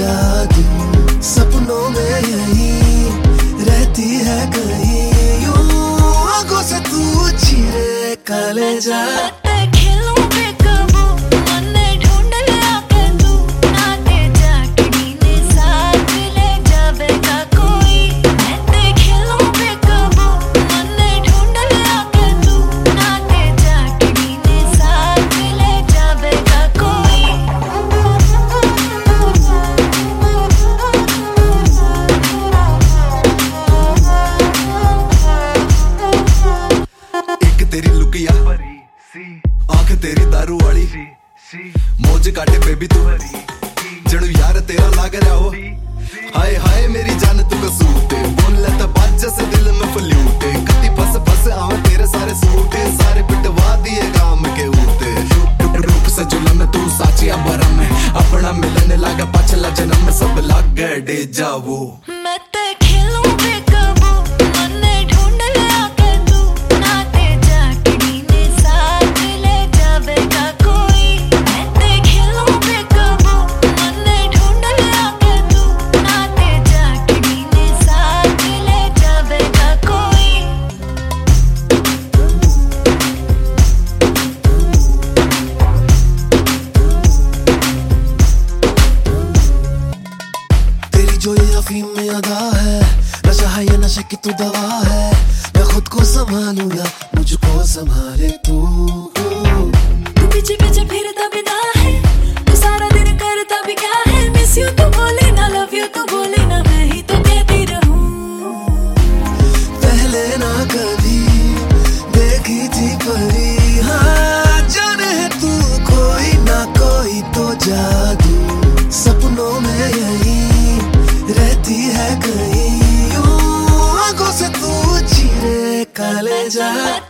जादू, सपनों में यही रहती है कहीं, यूं आंखों से तू चीरे काले जा। तेरी लुकिया आंख तेरी दारू वाली, मौज काटे बेबी तू जड़ू यार तेरा लाग रहा हो। हाय हाय मेरी जान तू कसूते, बोल लेता बात जैसे दिल में फलूटे, कति फस फस आवे तेरे सारे सूटे, सारे पिटवा दिए गाम के ऊते। रूप से जुलम तू साचिया भरम में, अपना मिलने लागा पाछला जन्म में, सब लाग गए डे जावो। मैं ते खेलूं बेकाबू, मन्ने ढूंढ लिया के तू, नाते जाकड़ी ने साथ ले जावेगा कोई। मैं ते खेलूं बेकाबू, मन्ने ढूंढ लिया के तू, नाते जाकड़ी ने साथ ले जावेगा कोई। तेरी जो ये अफीम में अदा है, नशा है या नशे की तू दवा है, मैं खुद को संभालूं या मुझको संभाले तू। तू पीछे पीछे फिरता बिना है, तू सारा दिन करता भी क्या है, मिस यू तो बोले ना, लव यू तो बोले ना, मैं ही तो कहती रहूं। पहले ना कभी देखी थी परी, हाँ जाने है तू कोई ना कोई तो जादू, सपनों में यही रहती है कहीं, यूं आंखों से तू चीरे काले जा।